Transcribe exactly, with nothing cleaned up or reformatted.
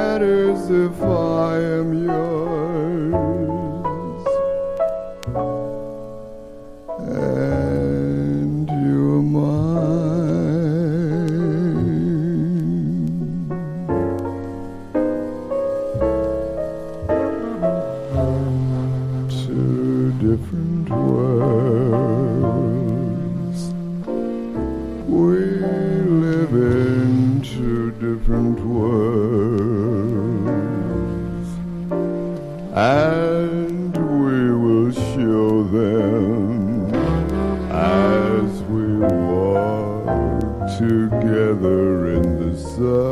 matters if I am yours and you're mine? Two different worlds, we live in two different worlds, and we will show them as we walk together in the sun.